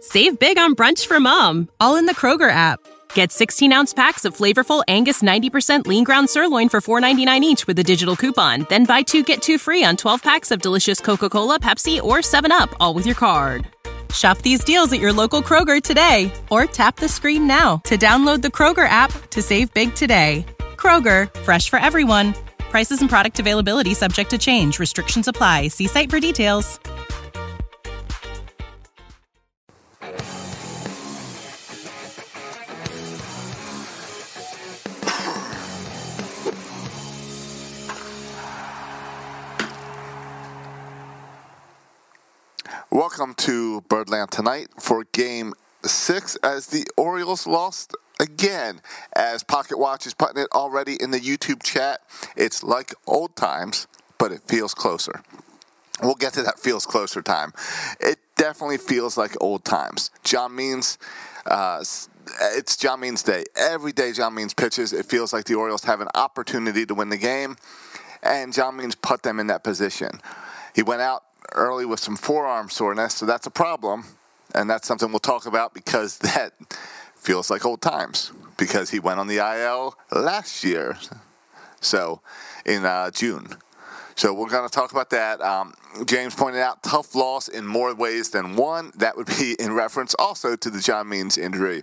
Save big on brunch for mom, all in the Kroger app. Get 16-ounce packs of flavorful Angus 90% lean ground sirloin for $4.99 each with a digital coupon. Then buy 2, get 2 free on 12 packs of delicious Coca-Cola, Pepsi, or 7-Up, all with your card. Shop these deals at your local Kroger today, or tap the screen now to download the Kroger app to save big today. Kroger, fresh for everyone. Prices and product availability subject to change. Restrictions apply. See site for details. Welcome to Birdland tonight for Game 6 as the Orioles lost again. As Pocket Watch is putting it already in the YouTube chat, it's like old times, but it feels closer. We'll get to that feels closer time. It definitely feels like old times. John Means, it's John Means Day. Every day John Means pitches, it feels like the Orioles have an opportunity to win the game, and John Means put them in that position. He went out early with some forearm soreness, so that's a problem, and that's something we'll talk about because that feels like old times because he went on the IL last year, so in June. So we're going to talk about that. James pointed out tough loss in more ways than one. That would be in reference also to the John Means injury.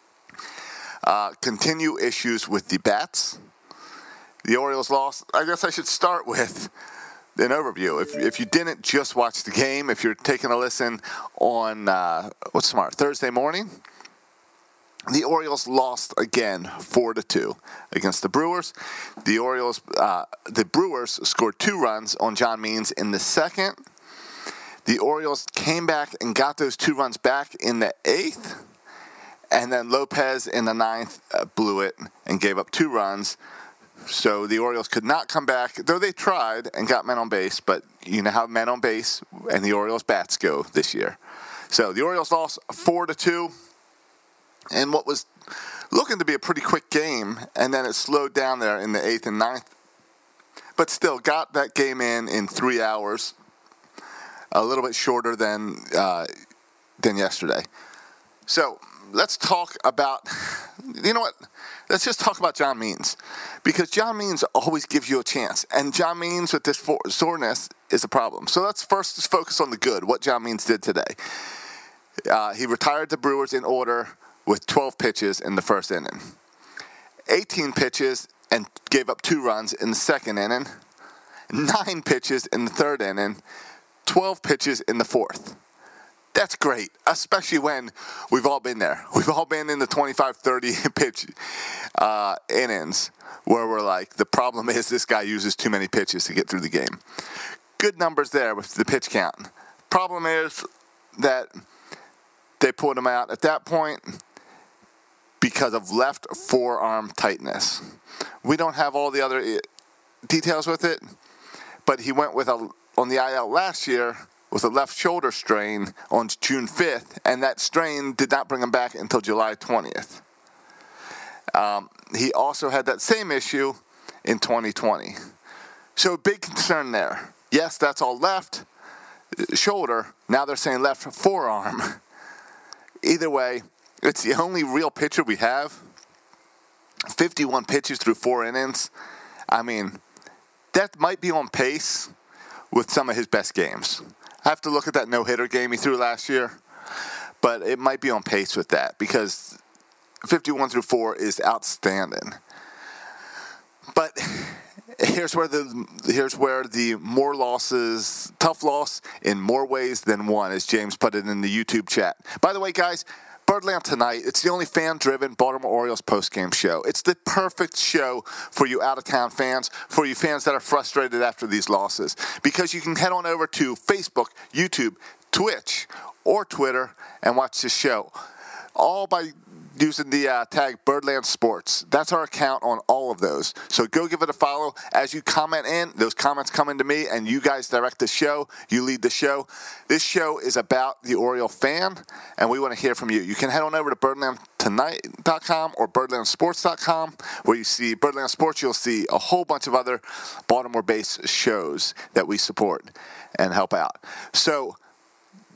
Continue issues with the bats. The Orioles lost. I guess I should start with an overview. If you didn't just watch the game, if you're taking a listen on Thursday morning, the Orioles lost again 4-2 against the Brewers. The Brewers scored 2 runs on John Means in the second. The Orioles came back and got those 2 runs back in the 8th, and then Lopez in the 9th blew it and gave up 2 runs. So the Orioles could not come back, though they tried and got men on base, but you know how men on base and the Orioles bats go this year. So the Orioles lost 4-2 in what was looking to be a pretty quick game, and then it slowed down there in the 8th and 9th, but still got that game in 3 hours, a little bit shorter than yesterday. So let's talk about, you know what? Let's just talk about John Means, because John Means always gives you a chance, and John Means with this soreness is a problem. So let's first just focus on the good, what John Means did today. He retired the Brewers in order with 12 pitches in the first inning, 18 pitches and gave up 2 runs in the second inning, 9 pitches in the third inning, 12 pitches in the fourth. That's great, especially when we've all been there. We've all been in the 25, 30 pitch innings where we're like, the problem is this guy uses too many pitches to get through the game. Good numbers there with the pitch count. Problem is that they pulled him out at that point because of left forearm tightness. We don't have all the other details with it, but he went with on the IL last year with a left shoulder strain on June 5th, and that strain did not bring him back until July 20th. He also had that same issue in 2020. So big concern there. Yes, that's all left shoulder. Now they're saying left forearm. Either way, it's the only real pitcher we have. 51 pitches through 4 innings. I mean, that might be on pace with some of his best games. I have to look at that no-hitter game he threw last year, but it might be on pace with that because 51 through 4 is outstanding. But here's where the more losses, tough loss in more ways than one, as James put it in the YouTube chat. By the way, guys, Birdland Tonight, it's the only fan-driven Baltimore Orioles postgame show. It's the perfect show for you out-of-town fans, for you fans that are frustrated after these losses, because you can head on over to Facebook, YouTube, Twitch, or Twitter and watch this show, all by using the tag Birdland Sports. That's our account on all of those. So go give it a follow. As you comment in, those comments come into me, and you guys direct the show. You lead the show. This show is about the Oriole fan, and we want to hear from you. You can head on over to birdlandtonight.com or birdlandsports.com, where you see Birdland Sports. You'll see a whole bunch of other Baltimore-based shows that we support and help out. So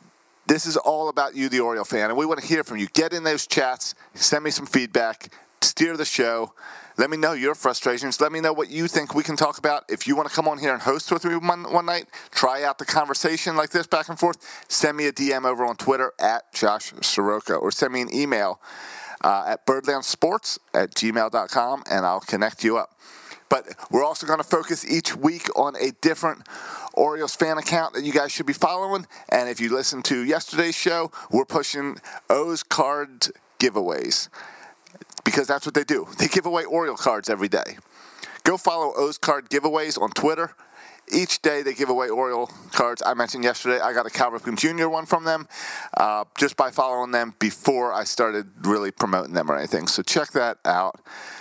This is all about you, the Oriole fan, and we want to hear from you. Get in those chats. Send me some feedback. Steer the show. Let me know your frustrations. Let me know what you think we can talk about. If you want to come on here and host with me one night, try out the conversation like this back and forth, send me a DM over on Twitter at Josh Soroka, or send me an email at birdlandsports@gmail.com, and I'll connect you up. But we're also going to focus each week on a different Orioles fan account that you guys should be following. And if you listen to yesterday's show, we're pushing O's card giveaways, because that's what they do. They give away Oriole cards every day. Go follow O's Card Giveaways on Twitter. Each day they give away Oriole cards. I mentioned yesterday I got a Cal Ripken Jr. one from them just by following them before I started really promoting them or anything. So check that out.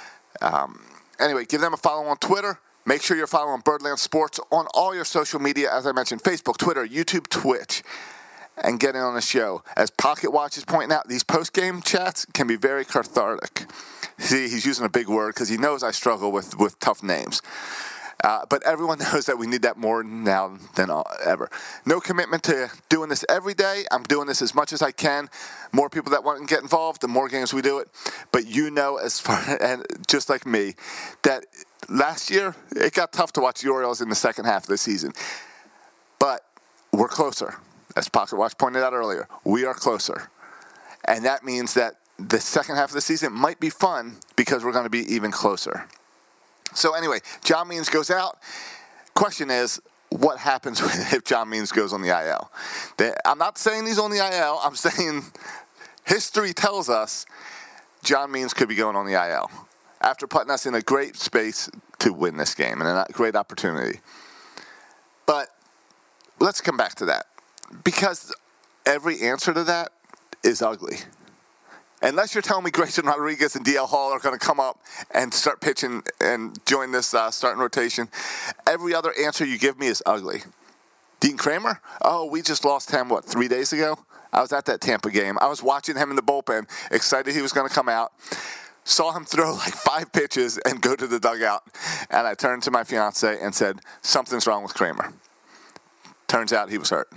Anyway, give them a follow on Twitter. Make sure you're following Birdland Sports on all your social media, as I mentioned, Facebook, Twitter, YouTube, Twitch, and get in on the show. As Pocket Watch is pointing out, these post-game chats can be very cathartic. See, he's using a big word because he knows I struggle with tough names. But everyone knows that we need that more now than ever. No commitment to doing this every day. I'm doing this as much as I can. More people that want to get involved, the more games we do it. But you know, as far and just like me, that last year it got tough to watch the Orioles in the second half of the season. But we're closer. As Pocket Watch pointed out earlier, we are closer. And that means that the second half of the season might be fun because we're going to be even closer. So anyway, John Means goes out. Question is, what happens if John Means goes on the IL? I'm not saying he's on the IL. I'm saying history tells us John Means could be going on the IL after putting us in a great space to win this game and a great opportunity. But let's come back to that, because every answer to that is ugly. Unless you're telling me Grayson Rodriguez and DL Hall are going to come up and start pitching and join this starting rotation, every other answer you give me is ugly. Dean Kramer? Oh, we just lost him, 3 days ago? I was at that Tampa game. I was watching him in the bullpen, excited he was going to come out. Saw him throw like 5 pitches and go to the dugout. And I turned to my fiance and said, something's wrong with Kramer. Turns out he was hurt.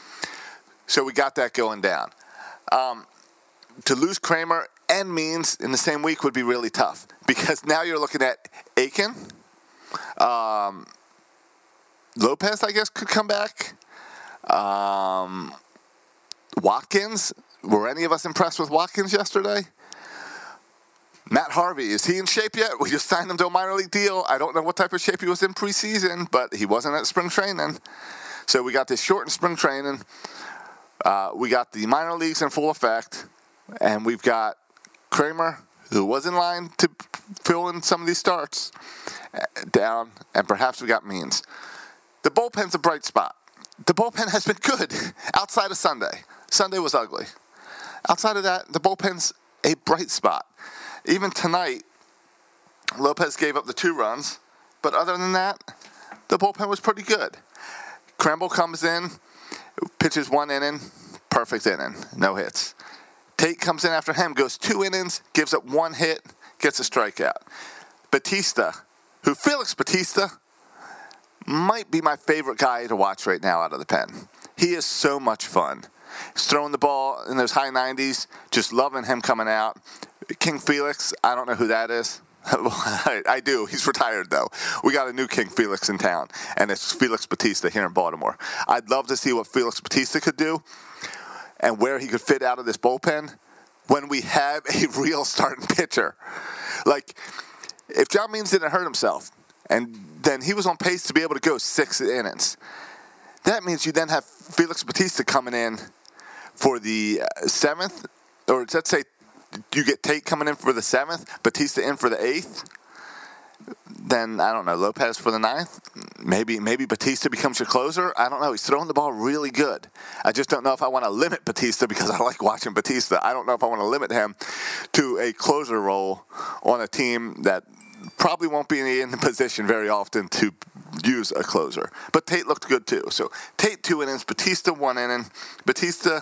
So we got that going down. To lose Kramer and Means in the same week would be really tough, because now you're looking at Aiken. Lopez, I guess, could come back. Watkins. Were any of us impressed with Watkins yesterday? Matt Harvey, is he in shape yet? We just signed him to a minor league deal. I don't know what type of shape he was in preseason, but he wasn't at spring training. So we got this shortened spring training. We got the minor leagues in full effect. And we've got Kramer, who was in line to fill in some of these starts, down. And perhaps we got Means. The bullpen's a bright spot. The bullpen has been good outside of Sunday. Sunday was ugly. Outside of that, the bullpen's a bright spot. Even tonight, Lopez gave up the 2 runs. But other than that, the bullpen was pretty good. Kremble comes in, pitches 1 inning, perfect inning, no hits. Tate comes in after him, goes 2 innings, gives up 1 hit, gets a strikeout. Batista, Felix Batista, might be my favorite guy to watch right now out of the pen. He is so much fun. He's throwing the ball in those high 90s, just loving him coming out. King Felix, I don't know who that is. I do. He's retired, though. We got a new King Felix in town, and it's Felix Batista here in Baltimore. I'd love to see what Felix Batista could do and where he could fit out of this bullpen when we have a real starting pitcher. Like, if John Means didn't hurt himself, and then he was on pace to be able to go 6 innings, that means you then have Felix Batista coming in for the 7th, or let's say you get Tate coming in for the 7th, Batista in for the 8th. Then, I don't know, Lopez for the 9th. Maybe Batista becomes your closer. I don't know. He's throwing the ball really good. I just don't know if I want to limit Batista, because I like watching Batista. I don't know if I want to limit him to a closer role on a team that probably won't be in the position very often to use a closer. But Tate looked good, too. So, Tate 2 innings, Batista 1 inning. Batista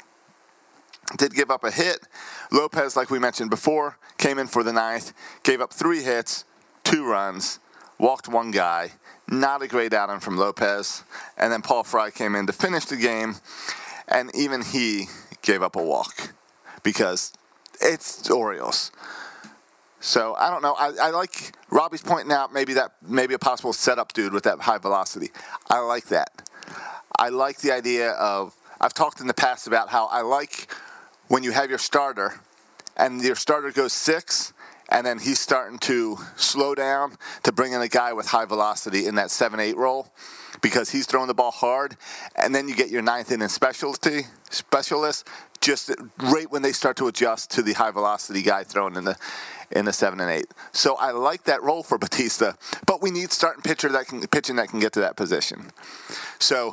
did give up a hit. Lopez, like we mentioned before, came in for the 9th, gave up 3 hits, 2 runs, walked 1 guy. Not a great outing from Lopez. And then Paul Fry came in to finish the game. And even he gave up a walk because it's Orioles. So I don't know. I like Robbie's pointing out maybe a possible setup dude with that high velocity. I like that. I like the idea of, I've talked in the past about how I like when you have your starter and your starter goes 6 and then he's starting to slow down to bring in a guy with high velocity in that 7-8 role because he's throwing the ball hard, and then you get your 9th inning specialist just right when they start to adjust to the high velocity guy throwing in the 7 and 8. So I like that role for Bautista, but we need starting pitching that can get to that position. So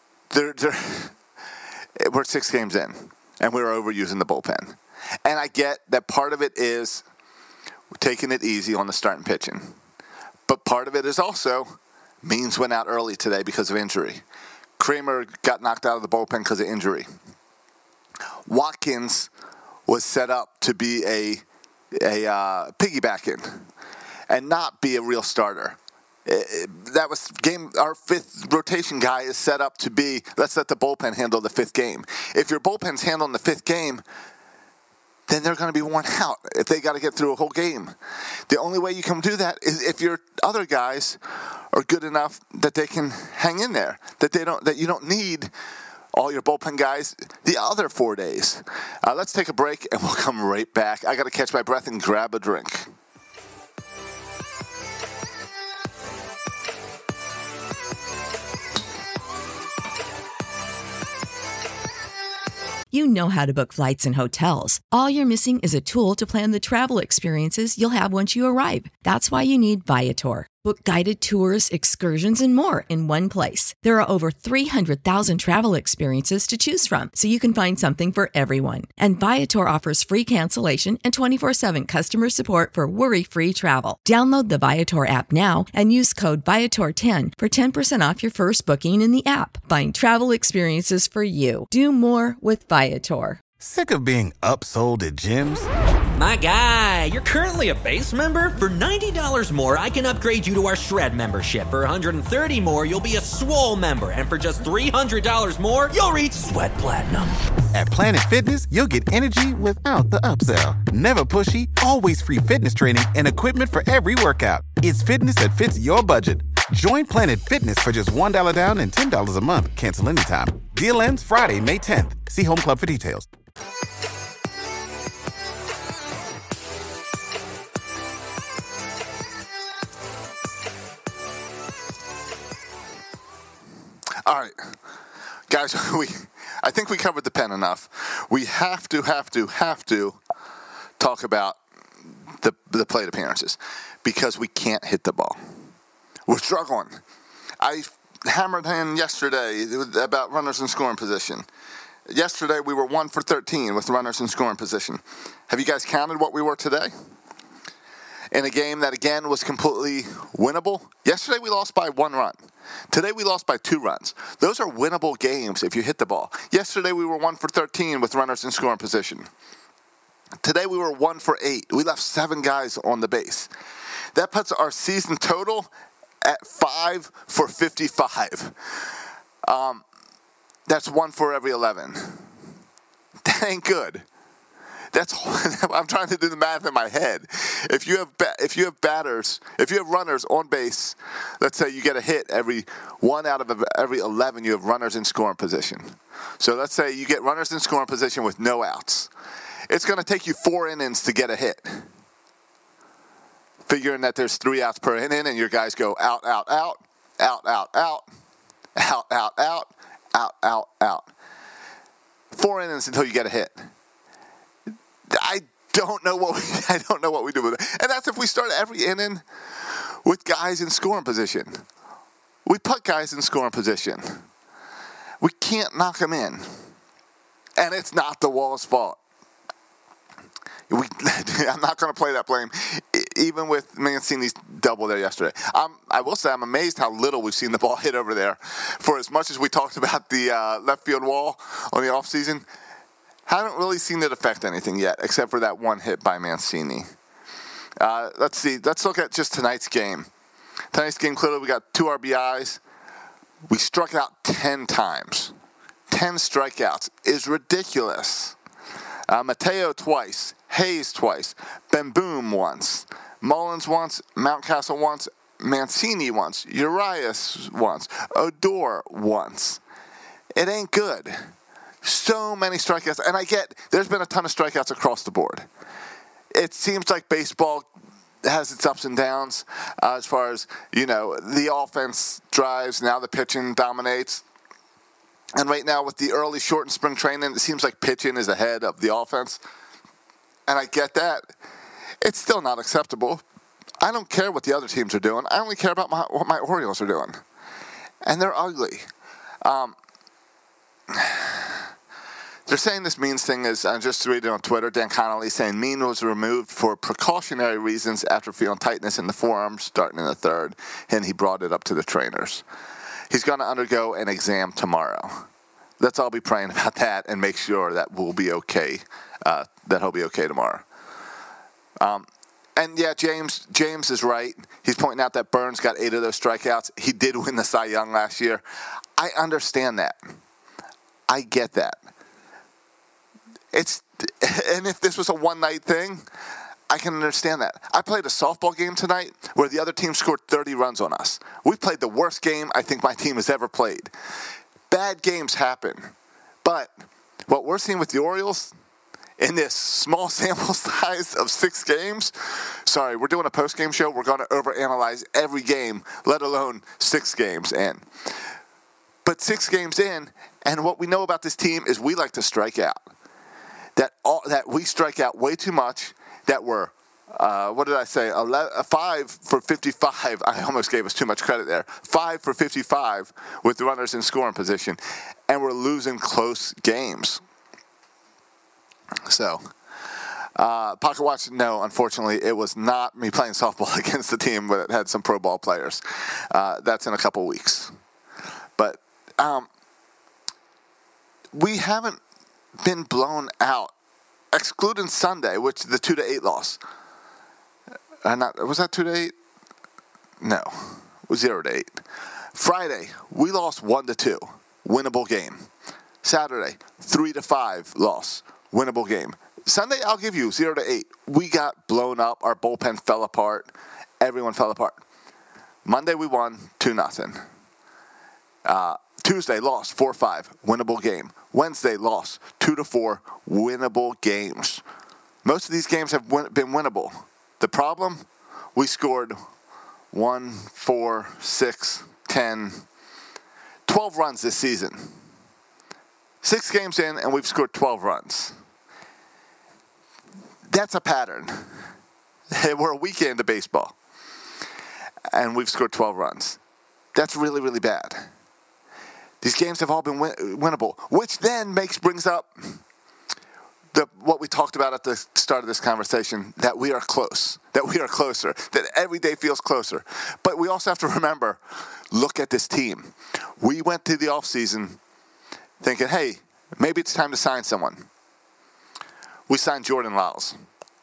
we're 6 games in, and we're overusing the bullpen. And I get that part of it is taking it easy on the starting pitching. But part of it is also Means went out early today because of injury. Kramer got knocked out of the bullpen because of injury. Watkins was set up to be a piggybacking and not be a real starter. That was our 5th rotation guy is set up to be, let's let the bullpen handle the 5th game. If your bullpen's handling the 5th game, then they're going to be worn out if they got to get through a whole game. The only way you can do that is if your other guys are good enough that they can hang in there, that you don't need all your bullpen guys the other 4 days. Let's take a break, and we'll come right back. I got to catch my breath and grab a drink. You know how to book flights and hotels. All you're missing is a tool to plan the travel experiences you'll have once you arrive. That's why you need Viator. Book guided tours, excursions, and more in one place. There are over 300,000 travel experiences to choose from, so you can find something for everyone. And Viator offers free cancellation and 24/7 customer support for worry-free travel. Download the Viator app now and use code Viator10 for 10% off your first booking in the app. Find travel experiences for you. Do more with Viator. Sick of being upsold at gyms? My guy, you're currently a base member? For $90 more, I can upgrade you to our Shred membership. For $130 more, you'll be a Swole member. And for just $300 more, you'll reach Sweat Platinum. At Planet Fitness, you'll get energy without the upsell. Never pushy, always free fitness training and equipment for every workout. It's fitness that fits your budget. Join Planet Fitness for just $1 down and $10 a month. Cancel anytime. Deal ends Friday, May 10th. See Home Club for details. All right, guys, I think we covered the pen enough. We have to talk about the plate appearances because we can't hit the ball. We're struggling. I hammered in yesterday about runners in scoring position. Yesterday we were 1 for 13 with runners in scoring position. Have you guys counted what we were today? In a game that, again, was completely winnable. Yesterday we lost by 1 run. Today we lost by 2 runs. Those are winnable games if you hit the ball. Yesterday we were 1 for 13 with runners in scoring position. Today we were 1 for 8. We left 7 guys on the base. That puts our season total at 5 for 55. That's 1 for every 11. That ain't good. I'm trying to do the math in my head. If you have runners on base, let's say you get a hit every 1 out of every 11, you have runners in scoring position. So let's say you get runners in scoring position with no outs. It's going to take you 4 innings to get a hit. Figuring that there's 3 outs per inning, and your guys go out, out, out, out, out, out, out, out, out, out, out, out. 4 innings until you get a hit. I don't know what we do with it. And that's if we start every inning with guys in scoring position. We put guys in scoring position. We can't knock them in. And it's not the Wall's fault. I'm not going to play that blame, even with Mancini's double there yesterday. I will say I'm amazed how little we've seen the ball hit over there. For as much as we talked about the left field wall on the offseason, haven't really seen it affect anything yet, except for that 1 hit by Mancini. Let's see. Let's look at just tonight's game. Tonight's game, clearly we got 2 RBIs. We struck out 10 times. 10 strikeouts is ridiculous. Mateo twice, Hayes twice, Ben Boom once, Mullins once, Mountcastle once, Mancini once, Urias once, Odor once. It ain't good. So many strikeouts. And I get there's been a ton of strikeouts across the board. It seems like baseball has its ups and downs as far as, the offense drives. Now the pitching dominates. And right now with the early shortened spring training, it seems like pitching is ahead of the offense. And I get that. It's still not acceptable. I don't care what the other teams are doing. I only care about what my Orioles are doing. And they're ugly. They're saying this Means thing is, I just read it on Twitter, Dan Connolly saying Mean was removed for precautionary reasons after feeling tightness in the forearm starting in the third, and he brought it up to the trainers. He's going to undergo an exam tomorrow. Let's all be praying about that and make sure that we'll be okay, that he'll be okay tomorrow. And yeah, James is right. He's pointing out that Burns got 8 of those strikeouts. He did win the Cy Young last year. I understand that. I get that. And if this was a one-night thing, I can understand that. I played a softball game tonight where the other team scored 30 runs on us. We played the worst game I think my team has ever played. Bad games happen. But what we're seeing with the Orioles in this small sample size of 6 games, sorry, we're doing a post-game show. We're going to overanalyze every game, let alone 6 games in. But 6 games in, and what we know about this team is we like to strike out. That we strike out way too much, that we're, 5 for 55. I almost gave us too much credit there. 5 for 55 with the runners in scoring position, and we're losing close games. So, Pocket Watch, no, unfortunately, it was not me playing softball against the team that had some pro ball players. That's in a couple weeks. But we haven't been blown out, excluding Sunday, which the 2-8 loss. Was that 2-8? No, it was 0-8. Friday, we lost 1-2, winnable game. Saturday, 3-5 loss, winnable game. Sunday, I'll give you 0-8. We got blown up. Our bullpen fell apart. Everyone fell apart. Monday, we won 2-0. Tuesday, lost 4-5, winnable game. Wednesday, lost 2-4, winnable games. Most of these games have been winnable. The problem, we scored 1, 4, 6, 10, 12 runs this season. 6 games in, and we've scored 12 runs. That's a pattern. We're a week into baseball, and we've scored 12 runs. That's really, really bad. These games have all been winnable, which then brings up what we talked about at the start of this conversation, that we are close, that we are closer, that every day feels closer. But we also have to remember, look at this team. We went through the offseason thinking, hey, maybe it's time to sign someone. We signed Jordan Lyles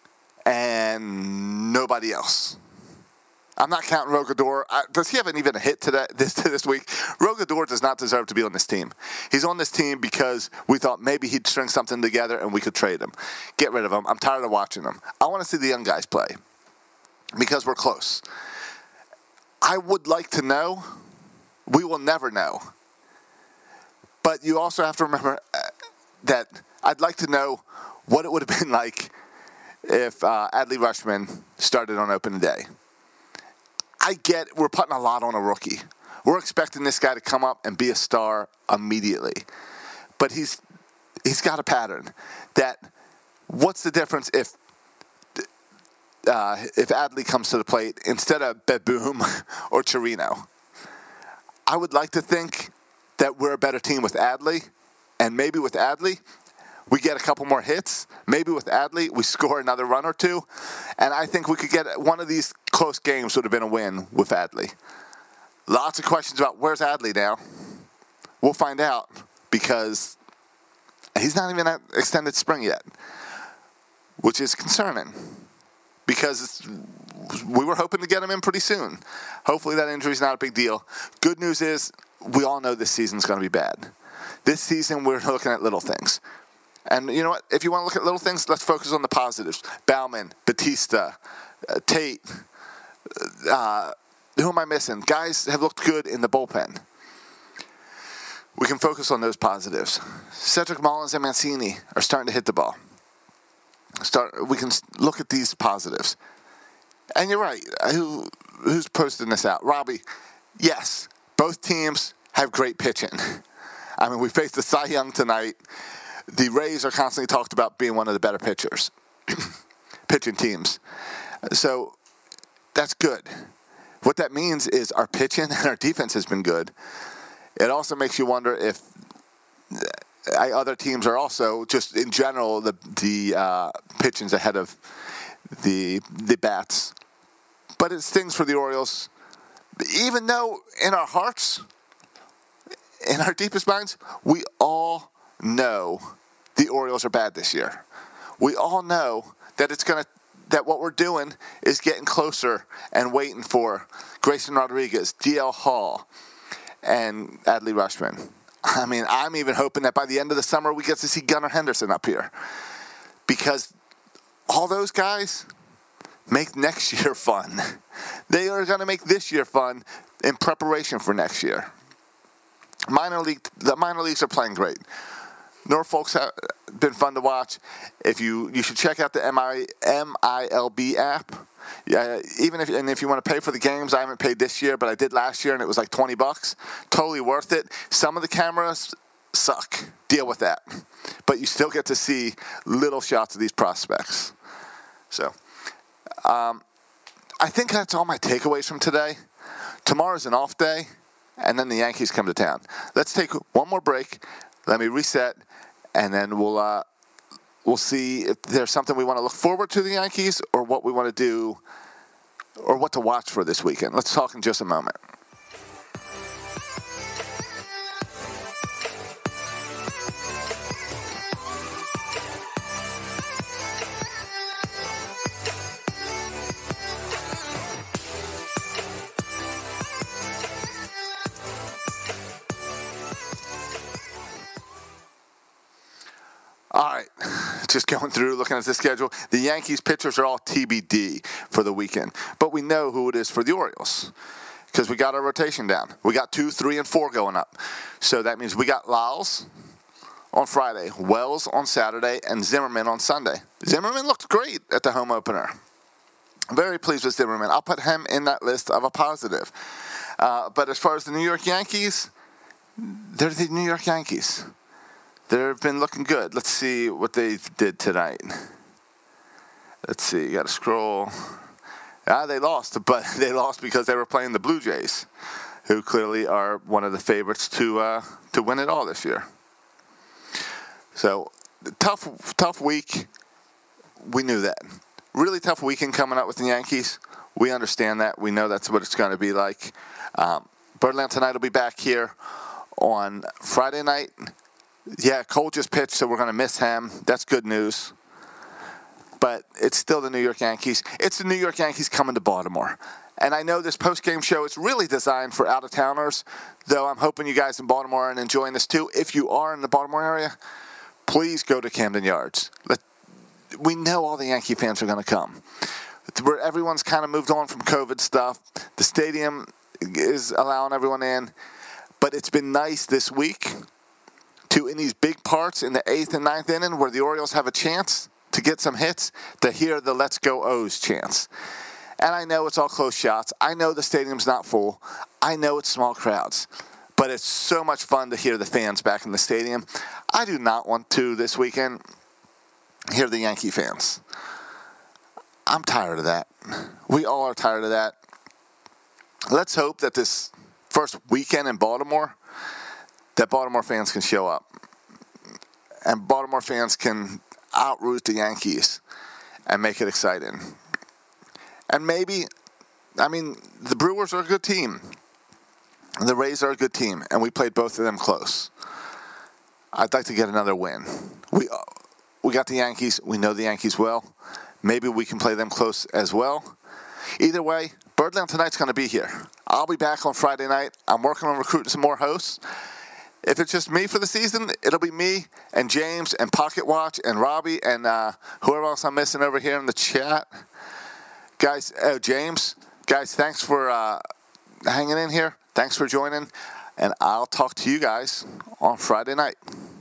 and nobody else. I'm not counting Rogador. Does he have even a hit this week? Rogador does not deserve to be on this team. He's on this team because we thought maybe he'd string something together and we could trade him. Get rid of him. I'm tired of watching him. I want to see the young guys play because we're close. I would like to know. We will never know. But you also have to remember that I'd like to know what it would have been like if Adley Rutschman started on opening day. I get we're putting a lot on a rookie. We're expecting this guy to come up and be a star immediately. But he's got a pattern. That what's the difference if Adley comes to the plate instead of Beboom or Chirino? I would like to think that we're a better team with Adley, and maybe with Adley we get a couple more hits. Maybe with Adley, we score another run or two. And I think we could get one of these close games would have been a win with Adley. Lots of questions about where's Adley now. We'll find out because he's not even at extended spring yet, which is concerning because we were hoping to get him in pretty soon. Hopefully that injury's not a big deal. Good news is we all know this season's going to be bad. This season, we're looking at little things. And you know what? If you want to look at little things, let's focus on the positives. Bauman, Batista, Tate. Who am I missing? Guys have looked good in the bullpen. We can focus on those positives. Cedric Mullins and Mancini are starting to hit the ball. We can look at these positives. And you're right. Who's posting this out? Robbie. Yes, both teams have great pitching. I mean, we faced the Cy Young tonight. The Rays are constantly talked about being one of the better pitching teams. So that's good. What that means is our pitching and our defense has been good. It also makes you wonder if other teams are also, just in general, the pitching's ahead of the bats. But it stings for the Orioles. Even though in our hearts, in our deepest minds, we all know the Orioles are bad this year. We all know that that what we're doing is getting closer and waiting for Grayson Rodriguez, DL Hall, and Adley Rutschman. I mean, I'm even hoping that by the end of the summer we get to see Gunnar Henderson up here. Because all those guys make next year fun. They are going to make this year fun in preparation for next year. The minor leagues are playing great. Norfolk's been fun to watch. You should check out the MILB app. Yeah, if you want to pay for the games, I haven't paid this year, but I did last year, and it was like $20. Totally worth it. Some of the cameras suck. Deal with that. But you still get to see little shots of these prospects. So, I think that's all my takeaways from today. Tomorrow's an off day, and then the Yankees come to town. Let's take one more break. Let me reset, and then we'll see if there's something we want to look forward to the Yankees or what we want to do or what to watch for this weekend. Let's talk in just a moment. All right, just going through, looking at the schedule. The Yankees pitchers are all TBD for the weekend, but we know who it is for the Orioles because we got our rotation down. We got 2, 3, and 4 going up. So that means we got Lyles on Friday, Wells on Saturday, and Zimmerman on Sunday. Zimmerman looked great at the home opener. I'm very pleased with Zimmerman. I'll put him in that list of a positive. But as far as the New York Yankees, they're the New York Yankees. They've been looking good. Let's see what they did tonight. Let's see. You got to scroll. They lost, but they lost because they were playing the Blue Jays, who clearly are one of the favorites to win it all this year. So, tough week. We knew that. Really tough weekend coming up with the Yankees. We understand that. We know that's what it's going to be like. Birdland tonight will be back here on Friday night. Yeah, Cole just pitched, so we're going to miss him. That's good news. But it's still the New York Yankees. It's the New York Yankees coming to Baltimore. And I know this post-game show is really designed for out-of-towners, though I'm hoping you guys in Baltimore are enjoying this too. If you are in the Baltimore area, please go to Camden Yards. We know all the Yankee fans are going to come. Where everyone's kind of moved on from COVID stuff. The stadium is allowing everyone in. But it's been nice this week in these big parts in the 8th and 9th inning where the Orioles have a chance to get some hits, to hear the Let's Go O's chants. And I know it's all close shots. I know the stadium's not full. I know it's small crowds. But it's so much fun to hear the fans back in the stadium. I do not want to, this weekend, hear the Yankee fans. I'm tired of that. We all are tired of that. Let's hope that this first weekend in Baltimore, that Baltimore fans can show up. And Baltimore fans can outroot the Yankees and make it exciting. And maybe, the Brewers are a good team. The Rays are a good team, and we played both of them close. I'd like to get another win. We got the Yankees. We know the Yankees well. Maybe we can play them close as well. Either way, Birdland tonight's going to be here. I'll be back on Friday night. I'm working on recruiting some more hosts. If it's just me for the season, it'll be me and James and Pocket Watch and Robbie and whoever else I'm missing over here in the chat. Guys, James, guys, thanks for hanging in here. Thanks for joining. And I'll talk to you guys on Friday night.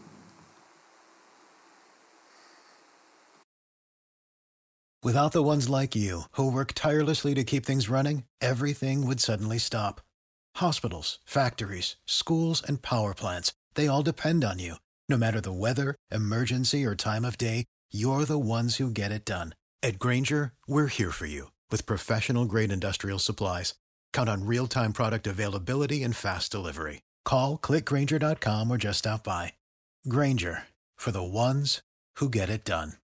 Without the ones like you, who work tirelessly to keep things running, everything would suddenly stop. Hospitals, factories, schools, and power plants, they all depend on you. No matter the weather, emergency, or time of day, you're the ones who get it done. At Grainger, we're here for you with professional-grade industrial supplies. Count on real-time product availability and fast delivery. Call, click Grainger.com, or just stop by. Grainger, for the ones who get it done.